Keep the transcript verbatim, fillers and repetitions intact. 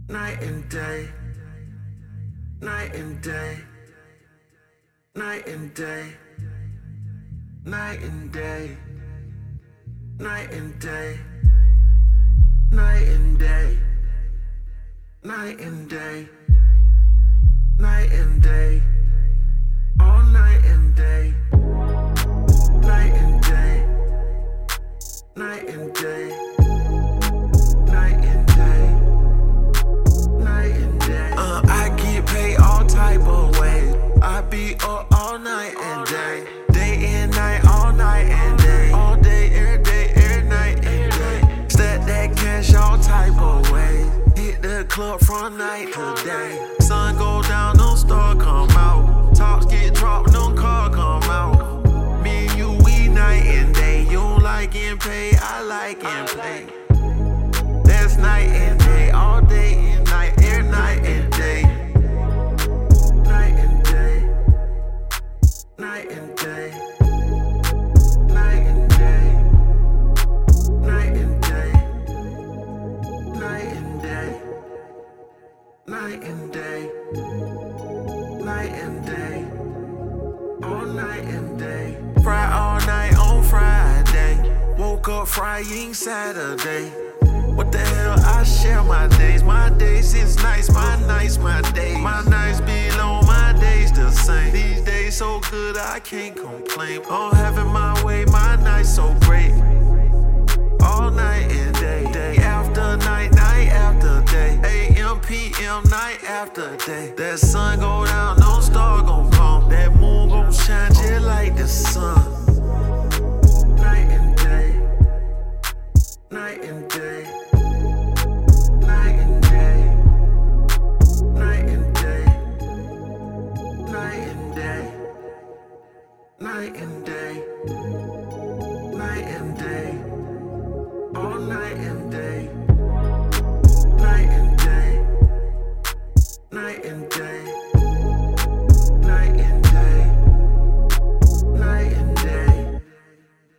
Night and day, night and day, night and day, night and day, night and day, night and day, night and day, night and day, all night and day, night and day, night and day, night and day, night and day. Uh, I get paid all type of ways. I be up all night and day, day and night, all night and day, all day, every day, every night and day. Stack that cash all type of ways. Hit the club from night to day. Sun go down, no star come out. Tops get dropped, no car come out. Me and you, we night and day. You don't like getting paid, I like getting paid. That's night and day, all day and night, every night and day. Night and day, night and day, night and day, night and day, night and day, night and day, night and day, all night and day. Fry all night on Friday, woke up Friday Saturday. What the hell, I share my days. My days is nice, my nights, my days. My nights be long, my days the same. These days so good, I can't complain. I'm having my way, my nights so great. All night and day, day after night, night after day. A M, P M, night after day. That sun go down, no star gon' come. That moon gon' shine just like the sun. Night and day, night and day, night and day, night and day, night and day, night and day.